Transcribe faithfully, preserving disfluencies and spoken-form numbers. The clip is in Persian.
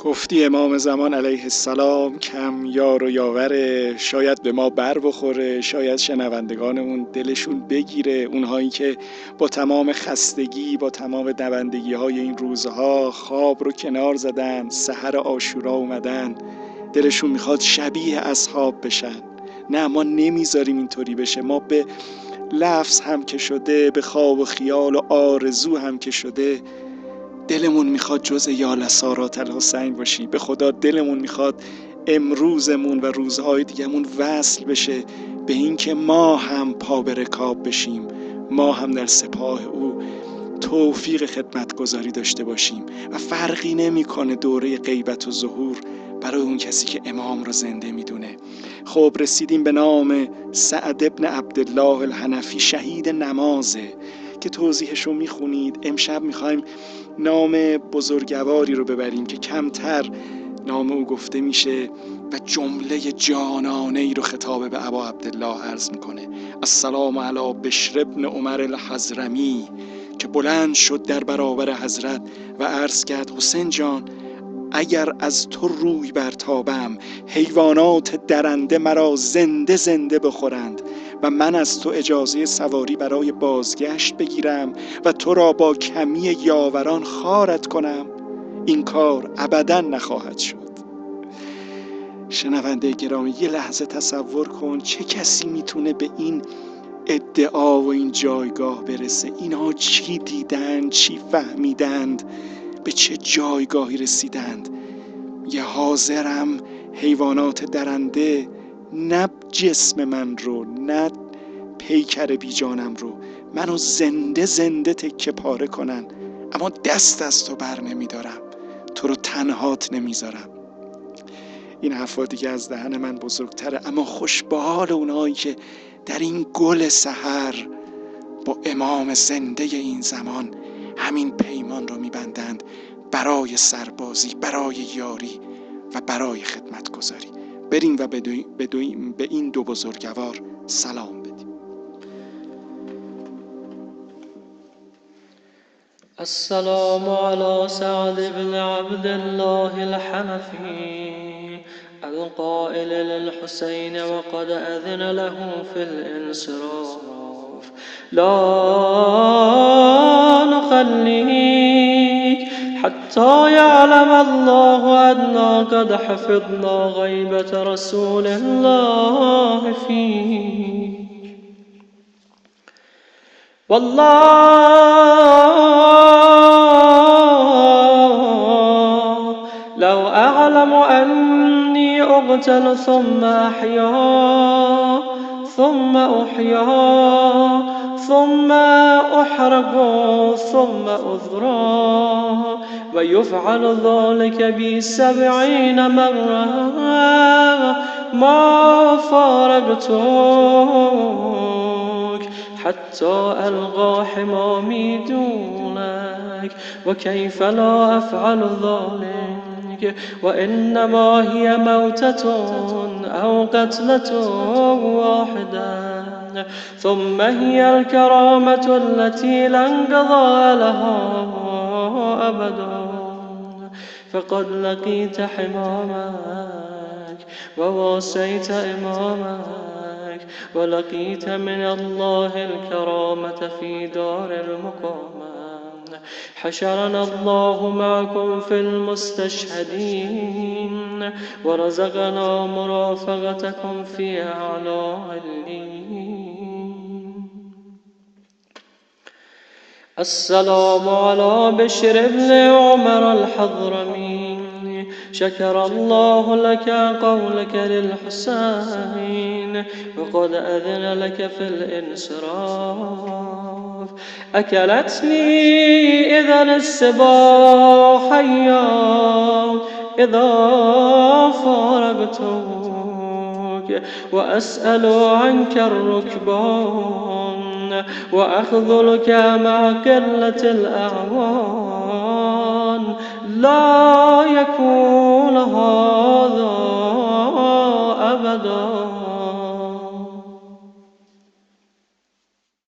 گفتی امام زمان علیه السلام کم یار و یاوره، شاید به ما بر بخوره، شاید شنوندگانمون دلشون بگیره، اونهایی که با تمام خستگی، با تمام دوندگی های این روزها خواب رو کنار زدن، سحر عاشورا اومدن، دلشون میخواد شبیه اصحاب بشن. نه، ما نمیذاریم اینطوری بشه. ما به لفظ هم که شده، به خواب و خیال و آرزو هم که شده، دلمون میخواد جز یا لسارات الحسین باشی. به خدا دلمون میخواد امروزمون و روزهای دیگه‌مون وصل بشه به این که ما هم پا به رکاب بشیم، ما هم در سپاه او توفیق خدمتگزاری داشته باشیم و فرقی نمیکنه دوره غیبت و ظهور برای اون کسی که امام رو زنده میدونه. خب رسیدیم به نام سعد ابن عبدالله الحنفی، شهید نمازه که توضیحش رو میخونید. امشب میخوایم نام بزرگواری رو ببریم که کمتر نام او گفته میشه و جمله جانانه ای رو خطاب به ابا عبدالله عرض میکنه. السلام علی بشر ابن عمر الحضرمی، که بلند شد در برابر حضرت و عرض کرد حسین جان، اگر از تو روی برتابم حیوانات درنده مرا زنده زنده بخورند و من از تو اجازه سواری برای بازگشت بگیرم و تو را با کمی یاوران خارت کنم، این کار ابدا نخواهد شد. شنونده گرامی، یه لحظه تصور کن چه کسی میتونه به این ادعا و این جایگاه برسه. اینها چی دیدن، چی فهمیدند، به چه جایگاهی رسیدند؟ یه حاضرم حیوانات درنده، نه جسم من رو، نه پیکر بی جانم رو، منو زنده زنده تکه پاره کنن، اما دست از تو بر نمیدارم، تو رو تنهات نمیذارم. این حرفا دیگه از دهن من بزرگتره، اما خوش به حال اونایی که در این گل سحر با امام زنده این زمان همین پیمان رو میبندند برای سربازی، برای یاری و برای خدمت گذاری. بریم و به این دو بزرگوار سلام بدیم. السلام على سعد بن عبد الله الحنفي القائل للحسين وقد أذن له في الانصراف لا نخليك حتى يعلم الله أننا قد حفظنا غيبة رسول الله فيك. والله لو أعلم أني أقتل ثم أحيا ثم أحيا ثم أحرق ثم أذرى ويفعل ذلك بي سبعين مرة ما فارقتك حتى ألقى حمامي دونك، وكيف لا أفعل ذلك وإنما هي موتة أو قتلة واحدة، ثم هي الكرامة التي لا انقضاء لها أبدا. فقد لقيت حمامك وواسيت إمامك ولقيت من الله الكرامة في دار المقامة. حشرنا الله معكم في المستشهدين ورزقنا مرافقتكم في أعلى عليين. السلام على بشر بن عمر الحضرمي، شكر الله لك قولك للحسين وقد أذن لك في الانصراف. أكلتني إذا السباع حيا إذا فارقتك، وأسأل عنك الركبان وأخذلك مع قلة الأعوان. لا يكون هذا أبدا.